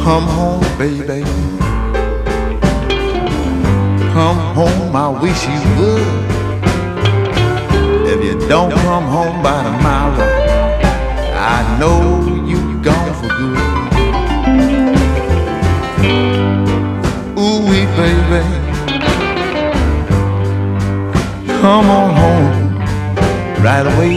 Come home, baby. Come home, I wish you would. If you don't come home by tomorrow, I know you gone for good. Ooh-wee, baby. Come on home right away.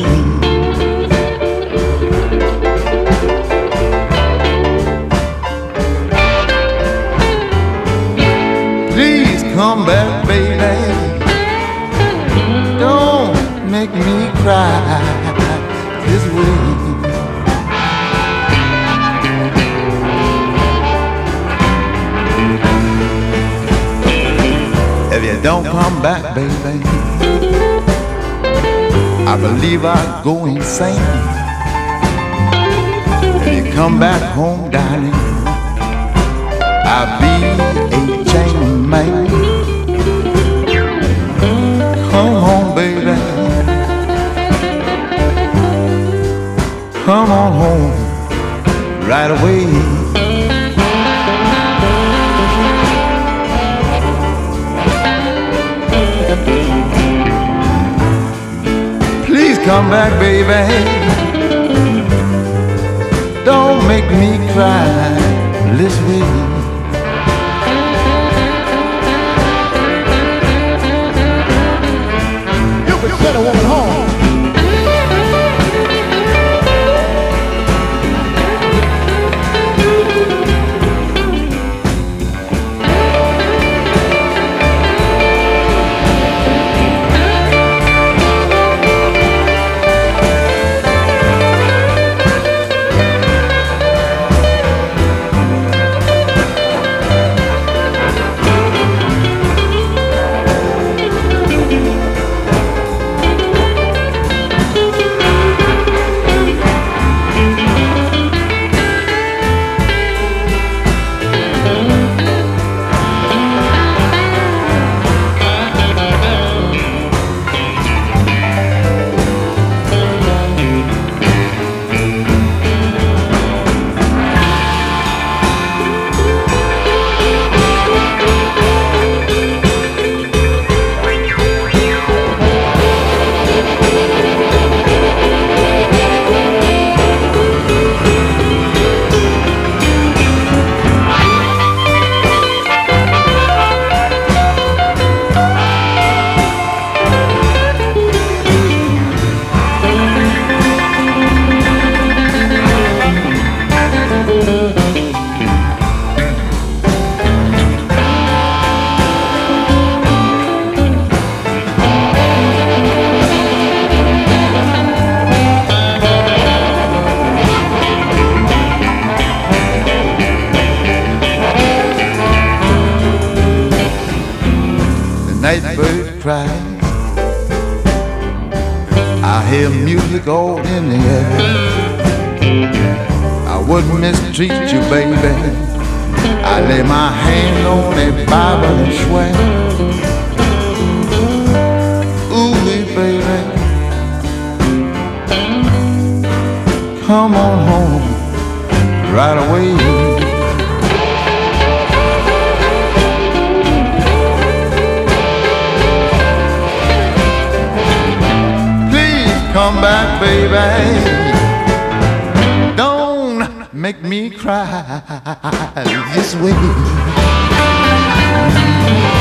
Please come back, baby. Don't make me cry this way. If you don't come back, baby, I believe I'll go insane. If you come back home, darling, I'll be a chain man. Come home, baby. Come on home right away. Please come back, baby. Don't make me cry this way. You can send a woman home. Nightbird cry. I hear music all in the air. I wouldn't mistreat you, baby. I lay my hand on that Bible and swear. Ooh, baby, come on home right away. Come back, baby. Don't make me cry this way.